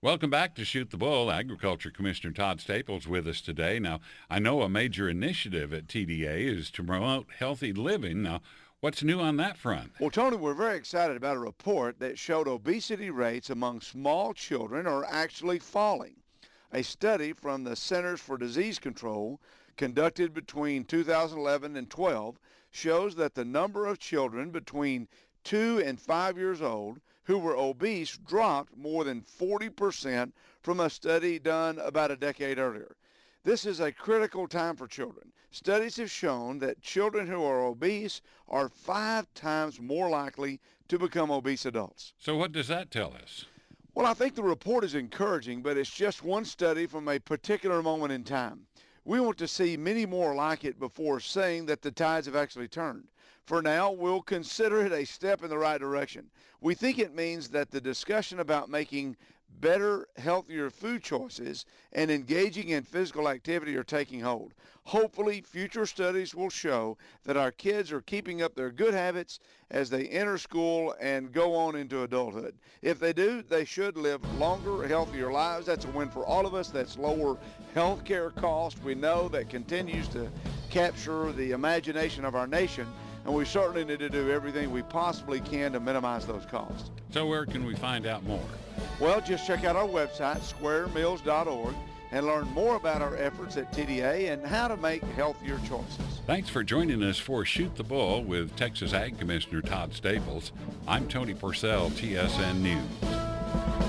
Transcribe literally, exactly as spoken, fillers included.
Welcome back to Shoot the Bull. Agriculture Commissioner Todd Staples with us today. Now, I know a major initiative at T D A is to promote healthy living. Now, what's new on that front? Well, Tony, we're very excited about a report that showed obesity rates among small children are actually falling. A study from the Centers for Disease Control conducted between two thousand eleven and twelve shows that the number of children between two and five years old who were obese dropped more than forty percent from a study done about a decade earlier. This is a critical time for children. Studies have shown that children who are obese are five times more likely to become obese adults. So what does that tell us? Well, I think the report is encouraging, but it's just one study from a particular moment in time. We want to see many more like it before saying that the tides have actually turned. For now, we'll consider it a step in the right direction. We think it means that the discussion about making better, healthier food choices and engaging in physical activity are taking hold. Hopefully, future studies will show that our kids are keeping up their good habits as they enter school and go on into adulthood. If they do, they should live longer, healthier lives. That's a win for all of us. That's lower health care costs. We know that continues to capture the imagination of our nation, and we certainly need to do everything we possibly can to minimize those costs. So where can we find out more? Well, just check out our website, square mills dot org, and learn more about our efforts at T D A and how to make healthier choices. Thanks for joining us for Shoot the Bull with Texas Ag Commissioner Todd Staples. I'm Tony Purcell, T S N News.